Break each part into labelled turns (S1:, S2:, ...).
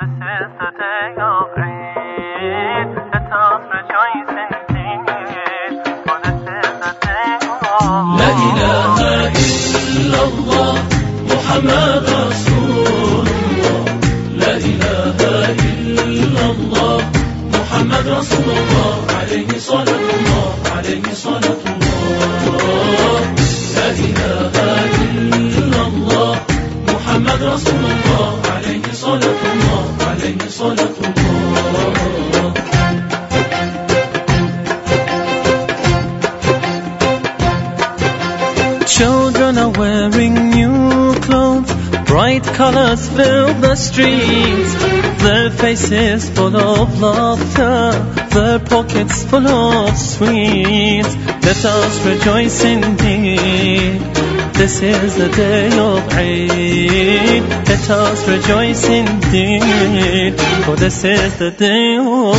S1: لا إله إلا الله محمد رسول الله. لا إله إلا الله محمد رسول الله. عليه صلاة الله عليه صلاة الله. لا إله إلا الله محمد رسول الله. عليه صلاة الله عليه صلاة الله.
S2: Children are wearing new clothes, bright colors fill the streets, their faces full of laughter, their pockets full of sweets. Let us rejoice indeed, this is the day of Eid. Let us rejoice indeed, for this is the day of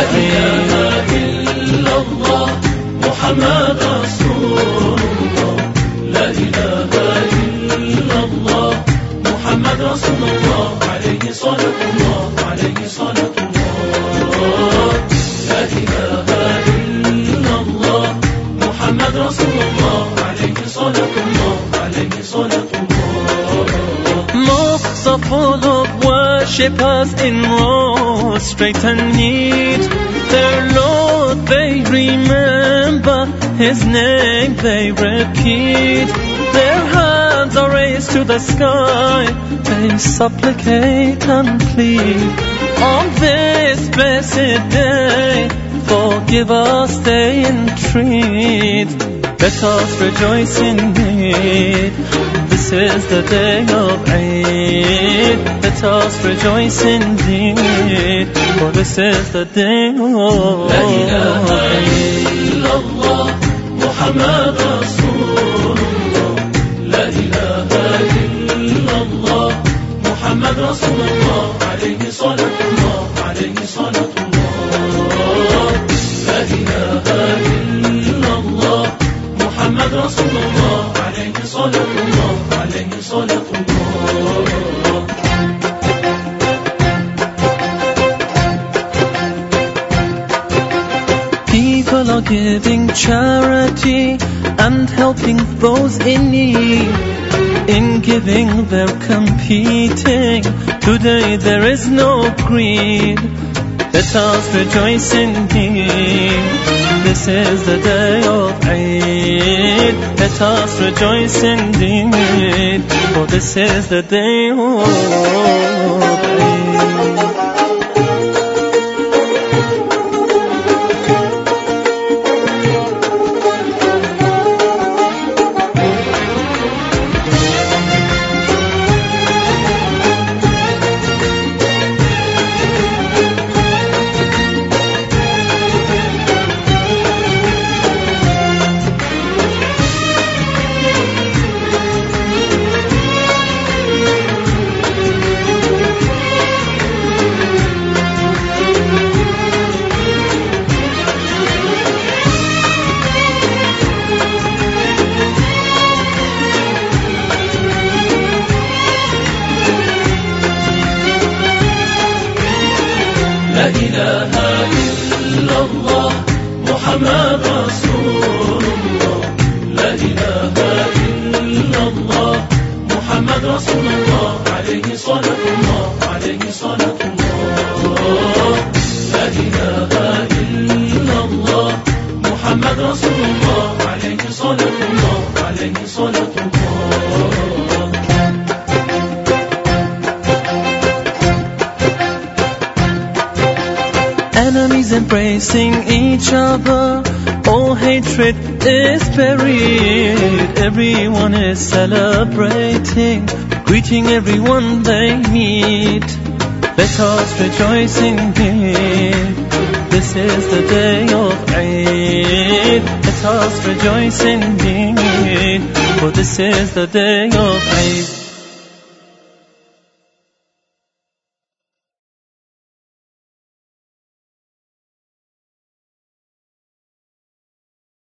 S1: Eid. محمد رسول الله. لا إله إلا الله محمد رسول الله. عليه صلاة الله عليه صلاة الله. لا إله إلا الله محمد رسول الله. عليه صلاة الله عليه صلاة الله.
S2: Mosques are full of worshippers in rows, straight and neat. Their Lord they remember, His name they repeat. Their hands are raised to the sky, they supplicate and plead. On this blessed day, forgive us they entreat. Let us rejoice indeed, this is the day of Eid. Let us rejoice indeed, for this is the day of
S1: لا إله إلا الله محمد رسول الله. لا إله إلا الله محمد رسول الله. عليه صلاة الله عليه صلاة الله. لا إله إلا الله محمد رسول الله. عليه صلاة الله عليه صلاة الله.
S2: People are giving charity and helping those in need. In giving they're competing, today there is no greed. Let us rejoice indeed, this is the day of Eid. Let us rejoice indeed, for this is the day of Eid.
S1: لا إله إلا الله محمد رسول الله. لا إله إلا الله محمد رسول الله. عليه صلاة الله عليه صلاة الله. لا إله إلا الله محمد رسول الله. عليه صلاة الله عليه صلاة الله.
S2: Enemies embracing each other, all hatred is buried. Everyone is celebrating, greeting everyone they meet. Let us rejoice indeed, this is the day of Eid. Let us rejoice indeed, for this is the day of Eid.